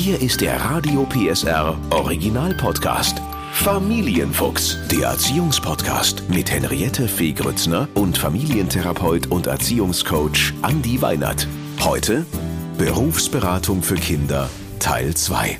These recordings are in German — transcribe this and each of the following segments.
Hier ist der Radio PSR Original Podcast. Familienfuchs, der Erziehungspodcast mit Henriette Fee Grützner und Familientherapeut und Erziehungscoach Andi Weinert. Heute Berufsberatung für Kinder, Teil 2.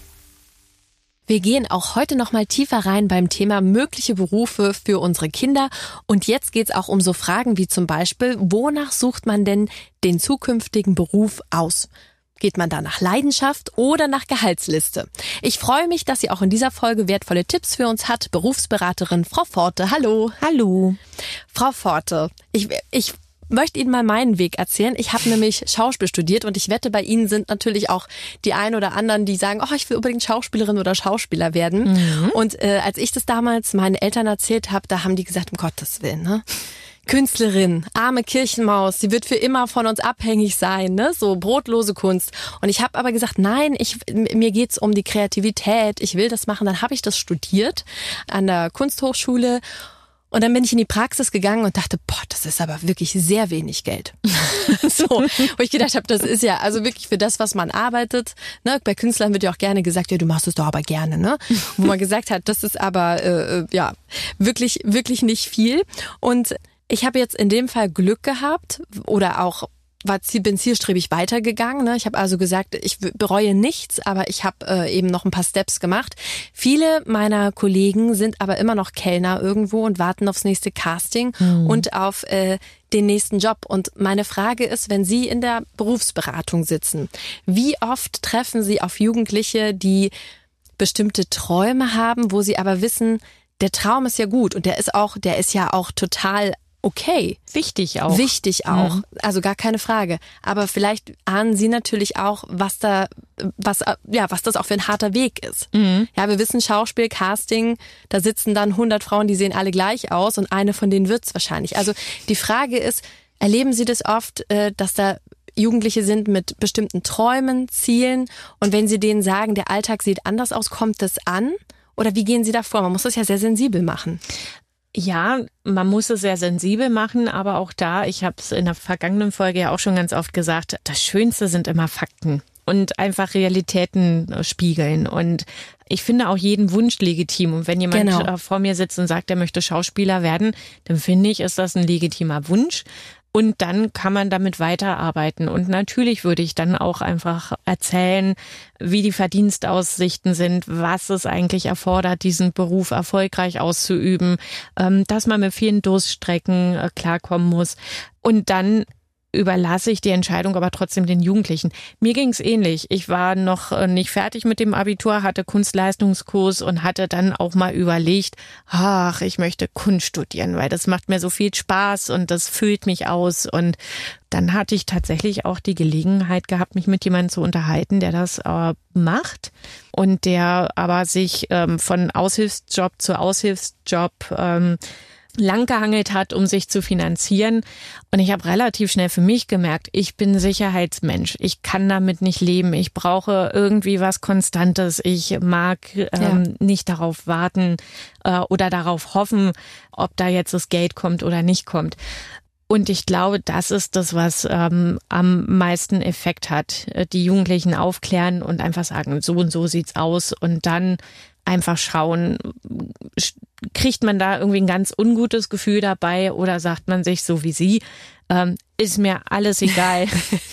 Wir gehen auch heute noch mal tiefer rein beim Thema mögliche Berufe für unsere Kinder. Und jetzt geht's auch um so Fragen wie zum Beispiel, wonach sucht man denn den zukünftigen Beruf aus? Geht man da nach Leidenschaft oder nach Gehaltsliste? Ich freue mich, dass sie auch in dieser Folge wertvolle Tipps für uns hat. Berufsberaterin Frau Forte. Hallo. Hallo. Frau Forte, ich möchte Ihnen mal meinen Weg erzählen. Ich habe nämlich Schauspiel studiert und ich wette, bei Ihnen sind natürlich auch die ein oder anderen, die sagen, ich will unbedingt Schauspielerin oder Schauspieler werden. Mhm. Und als ich das damals meinen Eltern erzählt habe, da haben die gesagt, um Gottes Willen, ne? Künstlerin, arme Kirchenmaus, sie wird für immer von uns abhängig sein, ne? So brotlose Kunst. Und ich habe aber gesagt, nein, mir geht's um die Kreativität, ich will das machen. Dann habe ich das studiert an der Kunsthochschule und dann bin ich in die Praxis gegangen und dachte, das ist aber wirklich sehr wenig Geld. So, wo ich gedacht habe, das ist ja also wirklich für das, was man arbeitet. Ne? Bei Künstlern wird ja auch gerne gesagt, ja, du machst es doch aber gerne, ne? Wo man gesagt hat, das ist aber wirklich, wirklich nicht viel. Und ich habe jetzt in dem Fall Glück gehabt oder auch bin zielstrebig weitergegangen. Ne? Ich habe also gesagt, ich bereue nichts, aber ich habe eben noch ein paar Steps gemacht. Viele meiner Kollegen sind aber immer noch Kellner irgendwo und warten aufs nächste Casting und auf den nächsten Job. Und meine Frage ist, wenn Sie in der Berufsberatung sitzen, wie oft treffen Sie auf Jugendliche, die bestimmte Träume haben, wo Sie aber wissen, der Traum ist ja gut und der ist ja auch total okay. Wichtig auch. Also gar keine Frage. Aber vielleicht ahnen Sie natürlich auch, was das auch für ein harter Weg ist. Mhm. Ja, wir wissen, Schauspiel, Casting, da sitzen dann 100 Frauen, die sehen alle gleich aus und eine von denen wird's wahrscheinlich. Also die Frage ist, erleben Sie das oft, dass da Jugendliche sind mit bestimmten Träumen, Zielen und wenn Sie denen sagen, der Alltag sieht anders aus, kommt das an? Oder wie gehen Sie da vor? Man muss das ja sehr sensibel machen. Ja, man muss es sehr sensibel machen, aber auch da, ich habe es in der vergangenen Folge ja auch schon ganz oft gesagt, das Schönste sind immer Fakten und einfach Realitäten spiegeln. Und ich finde auch jeden Wunsch legitim. Und wenn jemand vor mir sitzt und sagt, er möchte Schauspieler werden, dann finde ich, ist das ein legitimer Wunsch. Und dann kann man damit weiterarbeiten. Und natürlich würde ich dann auch einfach erzählen, wie die Verdienstaussichten sind, was es eigentlich erfordert, diesen Beruf erfolgreich auszuüben, dass man mit vielen Durststrecken klarkommen muss. Und dann überlasse ich die Entscheidung aber trotzdem den Jugendlichen. Mir ging's ähnlich. Ich war noch nicht fertig mit dem Abitur, hatte Kunstleistungskurs und hatte dann auch mal überlegt, ich möchte Kunst studieren, weil das macht mir so viel Spaß und das füllt mich aus. Und dann hatte ich tatsächlich auch die Gelegenheit gehabt, mich mit jemandem zu unterhalten, der das macht und der aber sich von Aushilfsjob zu Aushilfsjob langgehangelt hat, um sich zu finanzieren. Und ich habe relativ schnell für mich gemerkt, ich bin Sicherheitsmensch. Ich kann damit nicht leben. Ich brauche irgendwie was Konstantes. Ich mag nicht darauf warten oder darauf hoffen, ob da jetzt das Geld kommt oder nicht kommt. Und ich glaube, das ist das, was am meisten Effekt hat. Die Jugendlichen aufklären und einfach sagen, so und so sieht's aus. Und dann einfach schauen, kriegt man da irgendwie ein ganz ungutes Gefühl dabei oder sagt man sich so wie Sie, ist mir alles egal.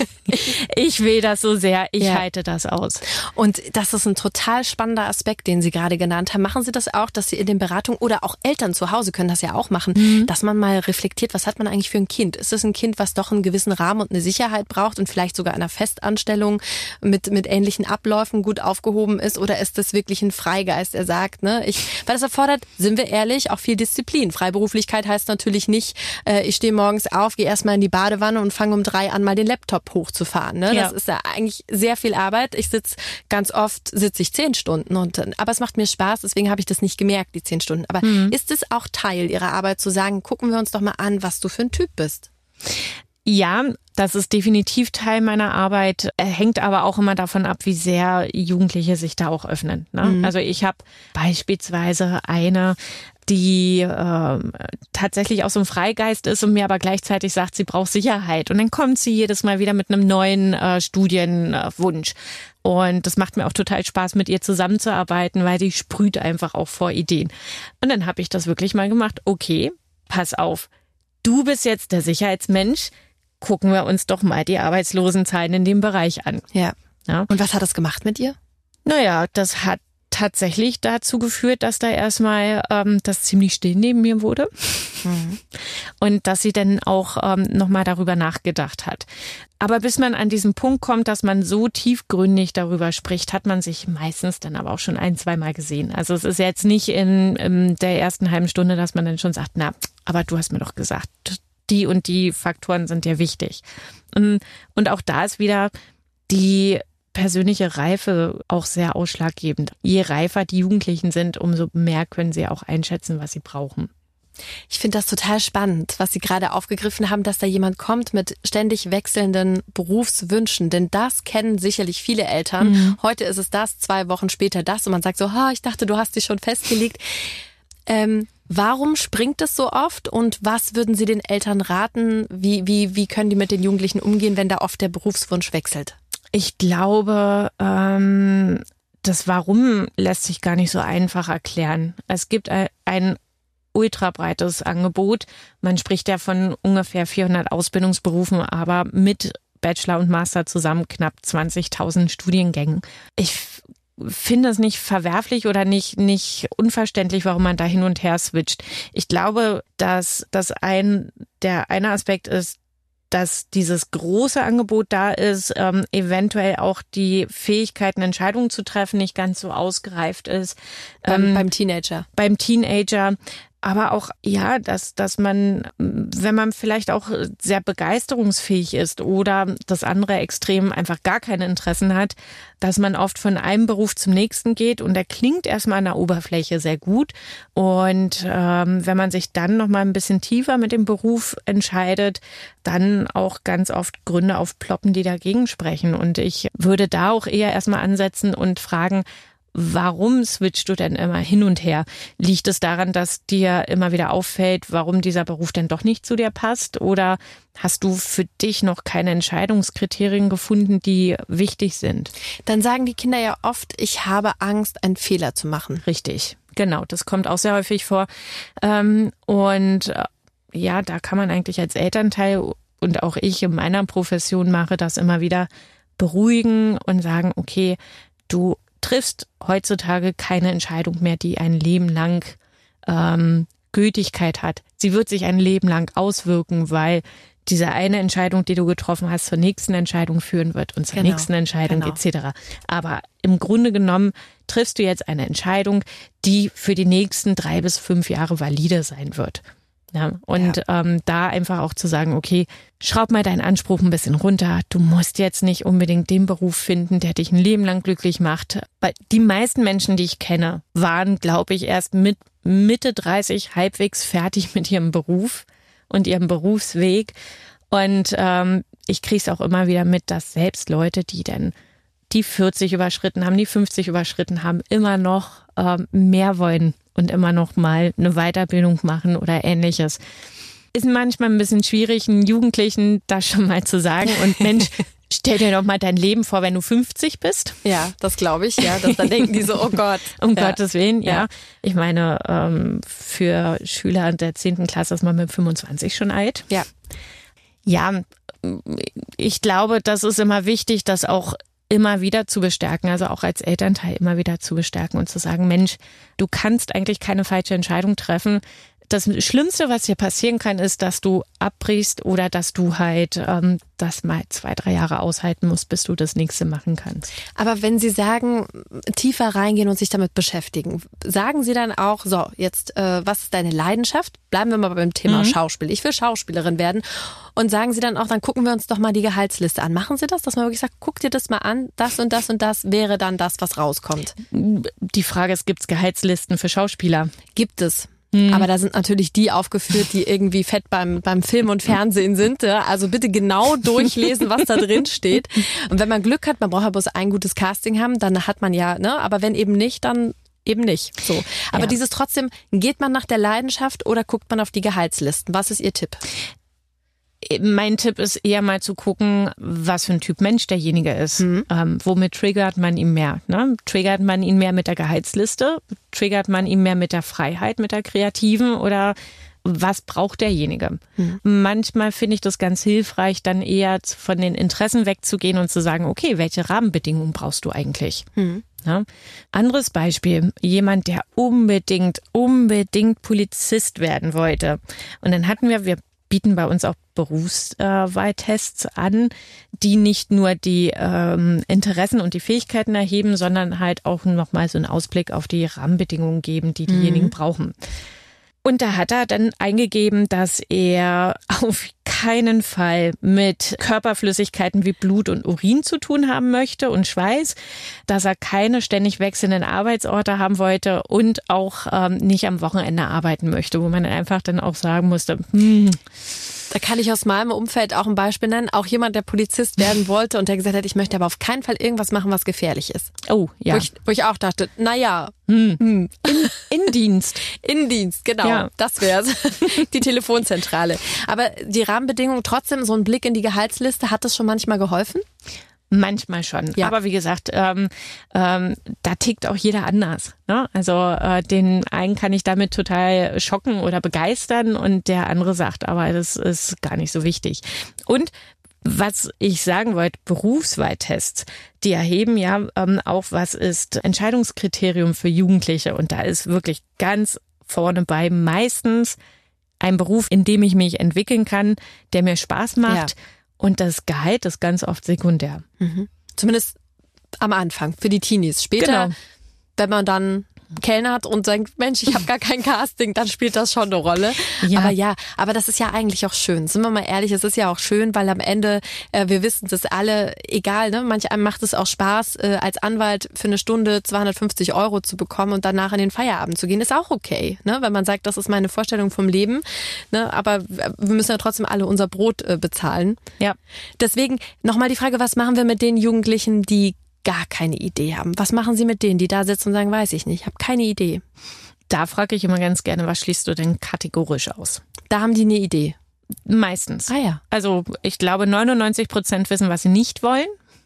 Ich will das so sehr, ich halte das aus. Und das ist ein total spannender Aspekt, den Sie gerade genannt haben. Machen Sie das auch, dass Sie in den Beratungen oder auch Eltern zu Hause können das ja auch machen, dass man mal reflektiert, was hat man eigentlich für ein Kind? Ist es ein Kind, was doch einen gewissen Rahmen und eine Sicherheit braucht und vielleicht sogar einer Festanstellung mit ähnlichen Abläufen gut aufgehoben ist? Oder ist das wirklich ein Freigeist, der sagt, ne? Weil das erfordert, sind wir ehrlich, auch viel Disziplin. Freiberuflichkeit heißt natürlich nicht, ich stehe morgens auf, gehe erstmal in die Badewanne und fange um 3 an, mal den Laptop hochzufahren. Ne? Ja. Das ist ja eigentlich sehr viel Arbeit. Ganz oft sitze ich 10 Stunden. Aber es macht mir Spaß, deswegen habe ich das nicht gemerkt, die 10 Stunden. Aber ist es auch Teil Ihrer Arbeit zu sagen, gucken wir uns doch mal an, was du für ein Typ bist? Ja, das ist definitiv Teil meiner Arbeit, hängt aber auch immer davon ab, wie sehr Jugendliche sich da auch öffnen. Ne? Also ich habe beispielsweise eine, die tatsächlich auch so ein Freigeist ist und mir aber gleichzeitig sagt, sie braucht Sicherheit. Und dann kommt sie jedes Mal wieder mit einem neuen Studienwunsch. Und das macht mir auch total Spaß, mit ihr zusammenzuarbeiten, weil die sprüht einfach auch vor Ideen. Und dann habe ich das wirklich mal gemacht. Okay, pass auf, du bist jetzt der Sicherheitsmensch. Gucken wir uns doch mal die Arbeitslosenzahlen in dem Bereich an. Ja. Ja. Und was hat das gemacht mit ihr? Naja, das hat tatsächlich dazu geführt, dass da erstmal das ziemlich still neben mir wurde. Mhm. Und dass sie dann auch nochmal darüber nachgedacht hat. Aber bis man an diesen Punkt kommt, dass man so tiefgründig darüber spricht, hat man sich meistens dann aber auch schon 1-2 Mal gesehen. Also es ist jetzt nicht in der ersten halben Stunde, dass man dann schon sagt, na, aber du hast mir doch gesagt, die und die Faktoren sind dir wichtig. Und auch da ist wieder die persönliche Reife auch sehr ausschlaggebend. Je reifer die Jugendlichen sind, umso mehr können sie auch einschätzen, was sie brauchen. Ich finde das total spannend, was Sie gerade aufgegriffen haben, dass da jemand kommt mit ständig wechselnden Berufswünschen. Denn das kennen sicherlich viele Eltern. Mhm. Heute ist es das, 2 Wochen später das. Und man sagt so, ich dachte, du hast dich schon festgelegt. Warum springt es so oft? Und was würden Sie den Eltern raten? Wie können die mit den Jugendlichen umgehen, wenn da oft der Berufswunsch wechselt? Ich glaube, das Warum lässt sich gar nicht so einfach erklären. Es gibt ein ultra breites Angebot. Man spricht ja von ungefähr 400 Ausbildungsberufen, aber mit Bachelor und Master zusammen knapp 20.000 Studiengängen. Ich finde es nicht verwerflich oder nicht unverständlich, warum man da hin und her switcht. Ich glaube, dass der eine Aspekt ist, dass dieses große Angebot da ist, eventuell auch die Fähigkeit, eine Entscheidung zu treffen, nicht ganz so ausgereift ist. Beim Teenager. Beim Teenager. Aber auch, ja, dass man, wenn man vielleicht auch sehr begeisterungsfähig ist oder das andere Extrem einfach gar keine Interessen hat, dass man oft von einem Beruf zum nächsten geht und der klingt erstmal an der Oberfläche sehr gut. Und wenn man sich dann nochmal ein bisschen tiefer mit dem Beruf entscheidet, dann auch ganz oft Gründe aufploppen, die dagegen sprechen. Und ich würde da auch eher erstmal ansetzen und fragen, warum switchst du denn immer hin und her? Liegt es daran, dass dir immer wieder auffällt, warum dieser Beruf denn doch nicht zu dir passt? Oder hast du für dich noch keine Entscheidungskriterien gefunden, die wichtig sind? Dann sagen die Kinder ja oft, ich habe Angst, einen Fehler zu machen. Richtig, genau. Das kommt auch sehr häufig vor. Und ja, da kann man eigentlich als Elternteil und auch ich in meiner Profession mache das immer wieder beruhigen und sagen, okay, du triffst heutzutage keine Entscheidung mehr, die ein Leben lang Gültigkeit hat. Sie wird sich ein Leben lang auswirken, weil diese eine Entscheidung, die du getroffen hast, zur nächsten Entscheidung führen wird und zur nächsten Entscheidung etc. Aber im Grunde genommen triffst du jetzt eine Entscheidung, die für die nächsten 3 bis 5 Jahre valide sein wird. Ja, und da einfach auch zu sagen, okay, schraub mal deinen Anspruch ein bisschen runter. Du musst jetzt nicht unbedingt den Beruf finden, der dich ein Leben lang glücklich macht. Weil die meisten Menschen, die ich kenne, waren, glaube ich, erst mit Mitte 30 halbwegs fertig mit ihrem Beruf und ihrem Berufsweg. Und ich kriege es auch immer wieder mit, dass selbst Leute, die dann die 40 überschritten haben, die 50 überschritten haben, immer noch mehr wollen und immer noch mal eine Weiterbildung machen oder Ähnliches. Ist manchmal ein bisschen schwierig, einen Jugendlichen das schon mal zu sagen. Und Mensch, stell dir doch mal dein Leben vor, wenn du 50 bist. Ja, das glaube ich, ja. Dann denken die so, oh Gott. Um Gottes Willen, ja. Ich meine, für Schüler der 10. Klasse ist man mit 25 schon alt. Ja. Ja, ich glaube, das ist immer wichtig, das auch immer wieder zu bestärken, also auch als Elternteil immer wieder zu bestärken und zu sagen, Mensch, du kannst eigentlich keine falsche Entscheidung treffen. Das Schlimmste, was dir passieren kann, ist, dass du abbrichst oder dass du halt das mal 2, 3 Jahre aushalten musst, bis du das nächste machen kannst. Aber wenn Sie sagen, tiefer reingehen und sich damit beschäftigen, sagen Sie dann auch, so, jetzt, was ist deine Leidenschaft? Bleiben wir mal beim Thema Schauspiel. Ich will Schauspielerin werden. Und sagen Sie dann auch, dann gucken wir uns doch mal die Gehaltsliste an. Machen Sie das, dass man wirklich sagt, guck dir das mal an, das und das und das wäre dann das, was rauskommt? Die Frage ist, gibt es Gehaltslisten für Schauspieler? Gibt es. Aber da sind natürlich die aufgeführt, die irgendwie fett beim Film und Fernsehen sind. Ja? Also bitte genau durchlesen, was da drin steht. Und wenn man Glück hat, man braucht ja bloß ein gutes Casting haben, dann hat man ja, ne? Aber wenn eben nicht, dann eben nicht. So. Aber Ja. dieses trotzdem, geht man nach der Leidenschaft oder guckt man auf die Gehaltslisten? Was ist Ihr Tipp? Mein Tipp ist eher mal zu gucken, was für ein Typ Mensch derjenige ist. Womit triggert man ihn mehr? Ne? Triggert man ihn mehr mit der Gehaltsliste? Triggert man ihn mehr mit der Freiheit, mit der Kreativen? Oder was braucht derjenige? Manchmal finde ich das ganz hilfreich, dann eher von den Interessen wegzugehen und zu sagen, okay, welche Rahmenbedingungen brauchst du eigentlich? Ja. Anderes Beispiel, jemand, der unbedingt Polizist werden wollte. Und dann hatten wir bieten bei uns auch Berufswahltests an, die nicht nur die Interessen und die Fähigkeiten erheben, sondern halt auch nochmal so einen Ausblick auf die Rahmenbedingungen geben, die diejenigen brauchen. Und da hat er dann eingegeben, dass er auf keinen Fall mit Körperflüssigkeiten wie Blut und Urin zu tun haben möchte und Schweiß, dass er keine ständig wechselnden Arbeitsorte haben wollte und auch nicht am Wochenende arbeiten möchte, wo man einfach dann auch sagen musste, Da kann ich aus meinem Umfeld auch ein Beispiel nennen. Auch jemand, der Polizist werden wollte und der gesagt hat, ich möchte aber auf keinen Fall irgendwas machen, was gefährlich ist. oh ja, Wo ich auch dachte, naja, in Dienst. Innendienst, genau, Ja. das wär's. Die Telefonzentrale. Aber die Rahmenbedingungen, trotzdem so ein Blick in die Gehaltsliste, hat das schon manchmal geholfen? Manchmal schon. Ja. Aber wie gesagt, da tickt auch jeder anders. Ne? Also den einen kann ich damit total schocken oder begeistern und der andere sagt, aber das ist gar nicht so wichtig. Und was ich sagen wollte, Berufswahltests, die erheben ja auch, was ist Entscheidungskriterium für Jugendliche. Und da ist wirklich ganz vorne bei meistens ein Beruf, in dem ich mich entwickeln kann, der mir Spaß macht. Ja. Und das Gehalt ist ganz oft sekundär. Zumindest am Anfang, für die Teenies. Später, Genau. wenn man dann kellnert und denkt, Mensch, ich habe gar kein Casting, dann spielt das schon eine Rolle. Ja. Aber das ist ja eigentlich auch schön. Sind wir mal ehrlich, es ist ja auch schön, weil am Ende, wir wissen das alle, egal, ne? Manch einem macht es auch Spaß, als Anwalt für eine Stunde 250 € zu bekommen und danach in den Feierabend zu gehen, ist auch okay, ne? Wenn man sagt, das ist meine Vorstellung vom Leben, ne? Aber wir müssen ja trotzdem alle unser Brot bezahlen. Ja. Deswegen nochmal die Frage, was machen wir mit den Jugendlichen, die gar keine Idee haben? Was machen Sie mit denen, die da sitzen und sagen, weiß ich nicht, ich habe keine Idee? Da frage ich immer ganz gerne, was schließt du denn kategorisch aus? Da haben die eine Idee. Meistens. Ah ja. Also ich glaube 99% wissen, was sie nicht wollen.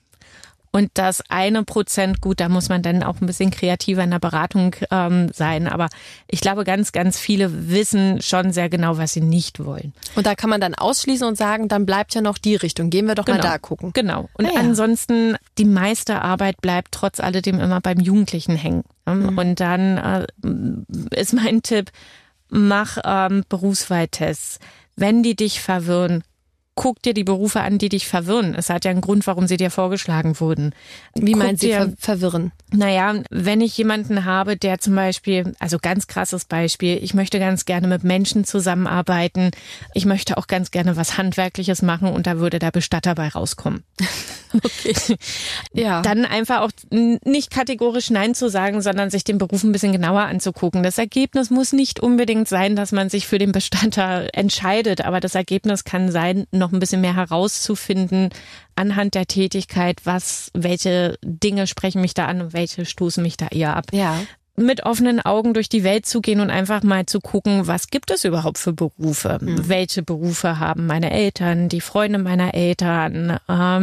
Und das 1%, gut, da muss man dann auch ein bisschen kreativer in der Beratung sein. Aber ich glaube, ganz, ganz viele wissen schon sehr genau, was sie nicht wollen. Und da kann man dann ausschließen und sagen, dann bleibt ja noch die Richtung. Gehen wir doch mal da gucken. Genau. Und Ah ja. ansonsten, die meiste Arbeit bleibt trotz alledem immer beim Jugendlichen hängen. Und dann ist mein Tipp, mach Berufswahltests. Wenn die dich verwirren, guck dir die Berufe an, die dich verwirren. Es hat ja einen Grund, warum sie dir vorgeschlagen wurden. Wie Guck meinen Sie dir- verwirren? Naja, wenn ich jemanden habe, der zum Beispiel, also ganz krasses Beispiel, ich möchte ganz gerne mit Menschen zusammenarbeiten, ich möchte auch ganz gerne was Handwerkliches machen und da würde der Bestatter bei rauskommen. Okay. Ja. Dann einfach auch nicht kategorisch Nein zu sagen, sondern sich den Beruf ein bisschen genauer anzugucken. Das Ergebnis muss nicht unbedingt sein, dass man sich für den Bestatter entscheidet, aber das Ergebnis kann sein, noch ein bisschen mehr herauszufinden anhand der Tätigkeit, welche Dinge sprechen mich da an und welche stoßen mich da eher ab. Ja. Mit offenen Augen durch die Welt zu gehen und einfach mal zu gucken, was gibt es überhaupt für Berufe? Welche Berufe haben meine Eltern, die Freunde meiner Eltern?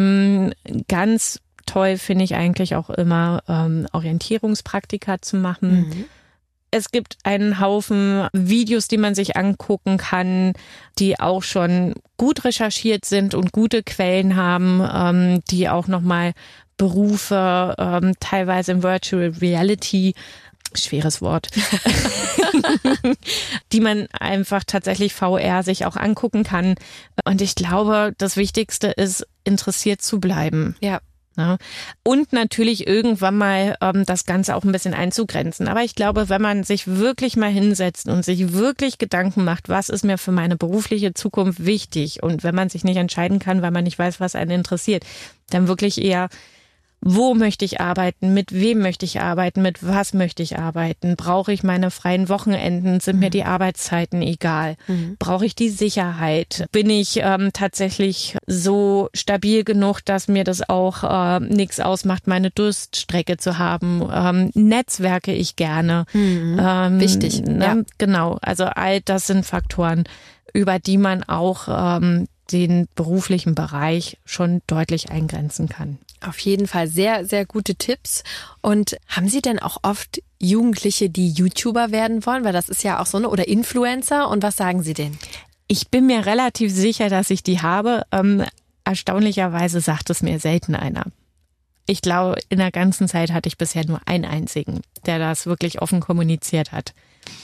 Ganz toll finde ich eigentlich auch immer, Orientierungspraktika zu machen. Es gibt einen Haufen Videos, die man sich angucken kann, die auch schon gut recherchiert sind und gute Quellen haben, die auch nochmal Berufe, teilweise in Virtual Reality, schweres Wort, die man einfach tatsächlich VR sich auch angucken kann. Und ich glaube, das Wichtigste ist, interessiert zu bleiben. Ja. Ja. Und natürlich irgendwann mal das Ganze auch ein bisschen einzugrenzen. Aber ich glaube, wenn man sich wirklich mal hinsetzt und sich wirklich Gedanken macht, was ist mir für meine berufliche Zukunft wichtig, und wenn man sich nicht entscheiden kann, weil man nicht weiß, was einen interessiert, dann wirklich eher Wo möchte ich arbeiten? Mit wem möchte ich arbeiten? Mit was möchte ich arbeiten? Brauche ich meine freien Wochenenden? Sind mir die Arbeitszeiten egal? Brauche ich die Sicherheit? Bin ich tatsächlich so stabil genug, dass mir das auch nichts ausmacht, meine Durststrecke zu haben? Netzwerke ich gerne? Wichtig. Ja. Genau, also all das sind Faktoren, über die man auch den beruflichen Bereich schon deutlich eingrenzen kann. Auf jeden Fall sehr, sehr gute Tipps. Und haben Sie denn auch oft Jugendliche, die YouTuber werden wollen? Weil das ist ja auch so, oder Influencer. Und was sagen Sie denen? Ich bin mir relativ sicher, dass ich die habe. Erstaunlicherweise sagt es mir selten einer. Ich glaube, in der ganzen Zeit hatte ich bisher nur einen einzigen, der das wirklich offen kommuniziert hat.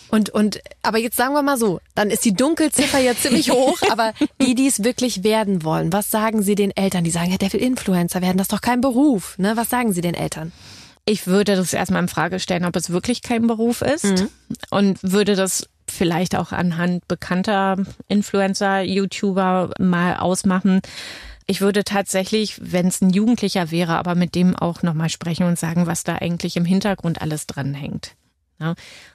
Aber jetzt sagen wir mal so, dann ist die Dunkelziffer ja ziemlich hoch, aber die es wirklich werden wollen, was sagen Sie den Eltern? Die sagen, ja, der will Influencer werden, das ist doch kein Beruf, ne? Was sagen Sie den Eltern? Ich würde das erstmal in Frage stellen, ob es wirklich kein Beruf ist und würde das vielleicht auch anhand bekannter Influencer, YouTuber mal ausmachen. Ich würde tatsächlich, wenn es ein Jugendlicher wäre, aber mit dem auch nochmal sprechen und sagen, was da eigentlich im Hintergrund alles dranhängt. Ja.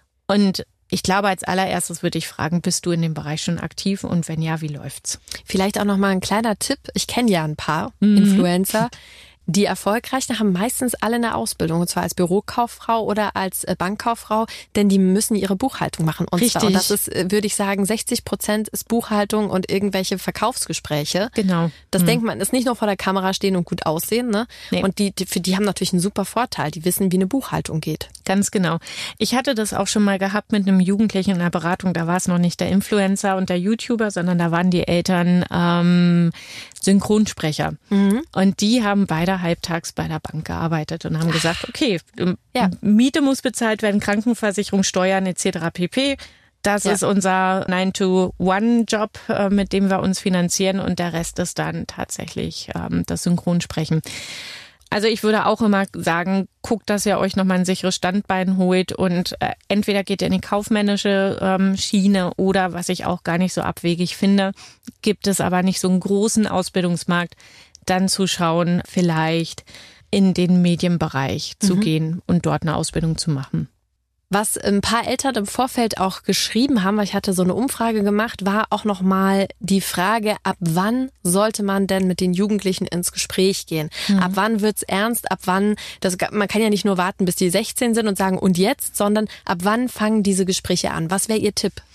Und ich glaube, als allererstes würde ich fragen, bist du in dem Bereich schon aktiv und wenn ja, wie läuft's? Vielleicht auch nochmal ein kleiner Tipp. Ich kenne ja ein paar Influencer. Die Erfolgreichen haben meistens alle eine Ausbildung, und zwar als Bürokauffrau oder als Bankkauffrau, denn die müssen ihre Buchhaltung machen. Und Richtig. zwar, und das ist, würde ich sagen, 60% ist Buchhaltung und irgendwelche Verkaufsgespräche. Genau. Das denkt man, ist nicht nur vor der Kamera stehen und gut aussehen, ne? Nee. Und für die haben natürlich einen super Vorteil. Die wissen, wie eine Buchhaltung geht. Ganz genau. Ich hatte das auch schon mal gehabt mit einem Jugendlichen in der Beratung. Da war es noch nicht der Influencer und der YouTuber, sondern da waren die Eltern Synchronsprecher. Und die haben beide halbtags bei der Bank gearbeitet und haben gesagt, okay, Miete muss bezahlt werden, Krankenversicherung, Steuern etc. pp. Das ist unser 9-to-1-Job, mit dem wir uns finanzieren und der Rest ist dann tatsächlich das Synchronsprechen. Also ich würde auch immer sagen, guckt, dass ihr euch nochmal ein sicheres Standbein holt und entweder geht ihr in die kaufmännische Schiene oder, was ich auch gar nicht so abwegig finde, gibt es aber nicht so einen großen Ausbildungsmarkt, dann zu schauen, vielleicht in den Medienbereich zu gehen und dort eine Ausbildung zu machen. Was ein paar Eltern im Vorfeld auch geschrieben haben, weil ich hatte so eine Umfrage gemacht, war auch nochmal die Frage, ab wann sollte man denn mit den Jugendlichen ins Gespräch gehen? Ab wann wird's ernst? Ab wann, man kann ja nicht nur warten, bis die 16 sind und sagen, und jetzt, sondern ab wann fangen diese Gespräche an? Was wäre Ihr Tipp?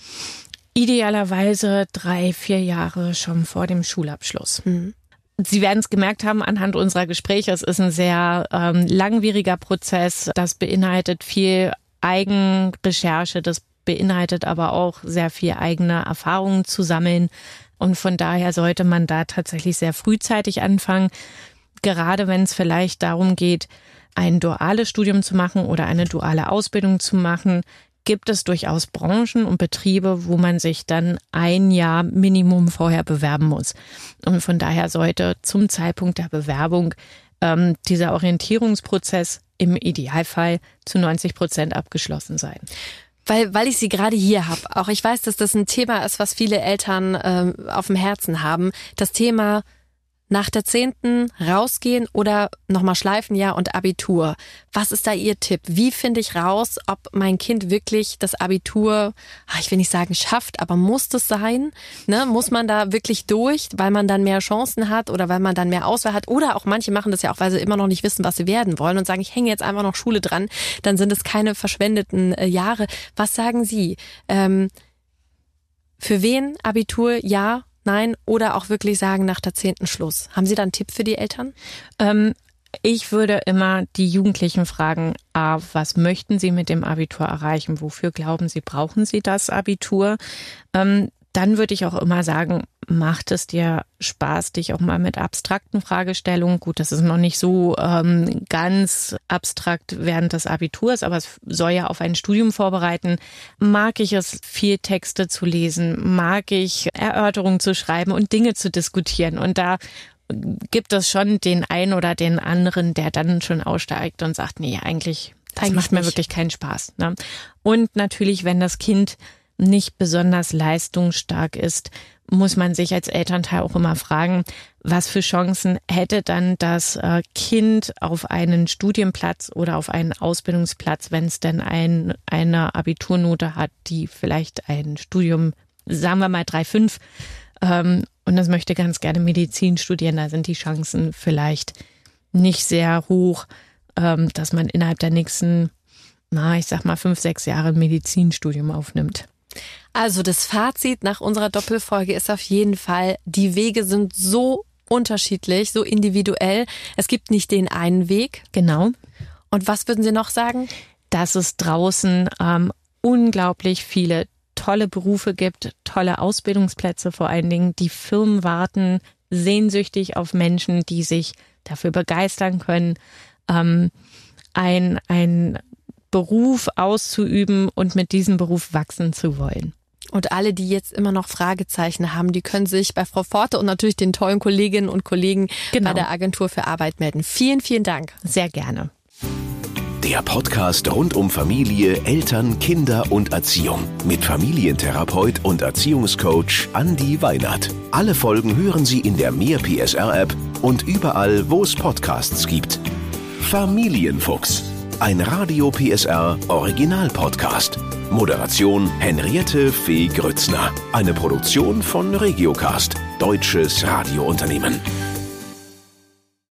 Idealerweise 3-4 Jahre schon vor dem Schulabschluss. Sie werden es gemerkt haben anhand unserer Gespräche, es ist ein sehr langwieriger Prozess. Das beinhaltet viel Eigenrecherche, das beinhaltet aber auch sehr viel eigene Erfahrungen zu sammeln. Und von daher sollte man da tatsächlich sehr frühzeitig anfangen. Gerade wenn es vielleicht darum geht, ein duales Studium zu machen oder eine duale Ausbildung zu machen, gibt es durchaus Branchen und Betriebe, wo man sich dann ein Jahr Minimum vorher bewerben muss. Und von daher sollte zum Zeitpunkt der Bewerbung dieser Orientierungsprozess im Idealfall zu 90% abgeschlossen sein. Weil ich Sie gerade hier habe. Auch ich weiß, dass das ein Thema ist, was viele Eltern auf dem Herzen haben. Das Thema nach der 10. rausgehen oder nochmal schleifen, ja, und Abitur. Was ist da Ihr Tipp? Wie finde ich raus, ob mein Kind wirklich das Abitur, ich will nicht sagen schafft, aber muss das sein? Ne? Muss man da wirklich durch, weil man dann mehr Chancen hat oder weil man dann mehr Auswahl hat? Oder auch manche machen das ja auch, weil sie immer noch nicht wissen, was sie werden wollen und sagen, ich hänge jetzt einfach noch Schule dran. Dann sind es keine verschwendeten Jahre. Was sagen Sie? Für wen Abitur, ja, nein, oder auch wirklich sagen, nach der 10. Schluss. Haben Sie da einen Tipp für die Eltern? Ich würde immer die Jugendlichen fragen, was möchten sie mit dem Abitur erreichen? Wofür glauben sie, brauchen sie das Abitur? Dann würde ich auch immer sagen, macht es dir Spaß, dich auch mal mit abstrakten Fragestellungen, gut, das ist noch nicht so ganz abstrakt während des Abiturs, aber es soll ja auf ein Studium vorbereiten. Mag ich es, viel Texte zu lesen? Mag ich Erörterungen zu schreiben und Dinge zu diskutieren? Und da gibt es schon den einen oder den anderen, der dann schon aussteigt und sagt, nee, eigentlich macht mir wirklich keinen Spaß. Ne? Und natürlich, wenn das Kind nicht besonders leistungsstark ist, muss man sich als Elternteil auch immer fragen, was für Chancen hätte dann das Kind auf einen Studienplatz oder auf einen Ausbildungsplatz, wenn es denn eine Abiturnote hat, die vielleicht ein Studium, sagen wir mal 3,5, und das möchte ganz gerne Medizin studieren, da sind die Chancen vielleicht nicht sehr hoch, dass man innerhalb der nächsten, 5, 6 Jahre ein Medizinstudium aufnimmt. Also das Fazit nach unserer Doppelfolge ist auf jeden Fall, die Wege sind so unterschiedlich, so individuell. Es gibt nicht den einen Weg. Genau. Und was würden Sie noch sagen? Dass es draußen unglaublich viele tolle Berufe gibt, tolle Ausbildungsplätze vor allen Dingen. Die Firmen warten sehnsüchtig auf Menschen, die sich dafür begeistern können, ein Beruf auszuüben und mit diesem Beruf wachsen zu wollen. Und alle, die jetzt immer noch Fragezeichen haben, die können sich bei Frau Forte und natürlich den tollen Kolleginnen und Kollegen bei der Agentur für Arbeit melden. Vielen, vielen Dank. Sehr gerne. Der Podcast rund um Familie, Eltern, Kinder und Erziehung mit Familientherapeut und Erziehungscoach Andi Weinert. Alle Folgen hören Sie in der Mehr PSR App und überall, wo es Podcasts gibt. Familienfuchs, ein Radio PSR Original Podcast. Moderation Henriette Fee Grützner. Eine Produktion von Regiocast, deutsches Radiounternehmen.